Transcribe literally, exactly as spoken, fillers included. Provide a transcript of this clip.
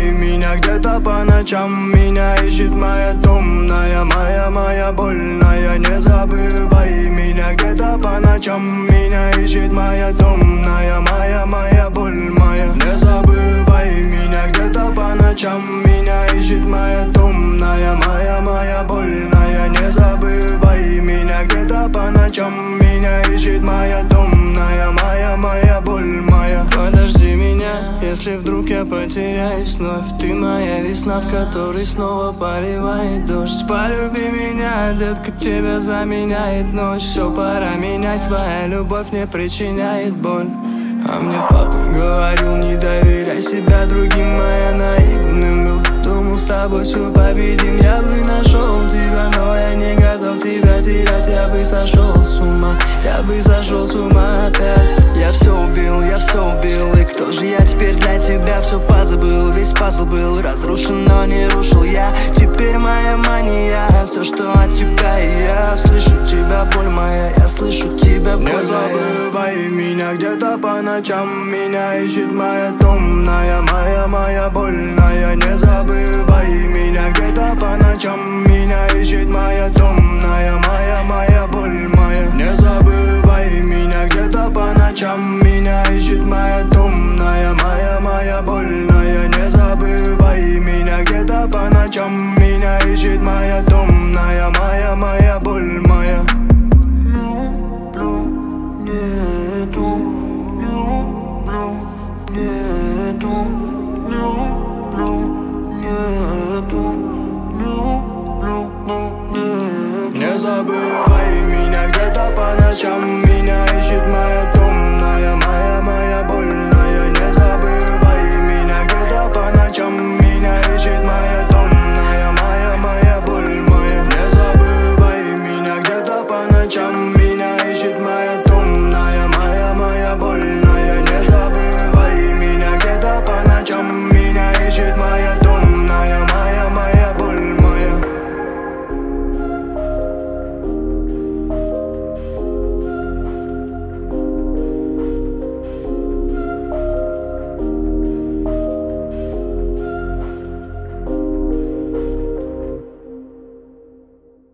забывай меня где-то по ночам. Меня ищет моя томная, моя, моя больная. Не забывай меня где-то по ночам. Меня ищет моя томная, моя, моя боль моя. Не забывай меня где-то по ночам. Меня ищет моя томная, моя, моя больная. Не забывай меня где-то по ночам. Меня ищет моя томная, моя, моя боль моя. Подожди меня, если вдруг я потеряюсь вновь. Ты моя весна, в которой снова поливает дождь. Полюби меня, детка, тебя заменяет ночь. Все, пора менять, твоя любовь не причиняет боль. А мне папа говорил, не доверяй себя другим, моя наивным был. Думал, с тобой все победим, я бы нашел тебя, но я не готов тебя терять. Я бы сошел с ума, я бы сошел с ума опять. Я все убил, я все убил, и кто же я теперь для тебя? Все позабыл, весь пазл был разрушен, но не рушил я. Теперь моя мания, все, что от тебя, и я слышу тебя, боль моя, я слышу тебя, боль моя. Не забывай меня где-то по ночам. Меня ищет моя томная, моя, моя больная. Не забывай меня где-то по ночам. Меня ищет моя томная, моя, моя боль моя. Не забывай меня где-то по ночам. Меня ищет моя томная, моя, моя больная. Не забывай меня где-то по ночам. Меня ищет моя томная, моя, моя.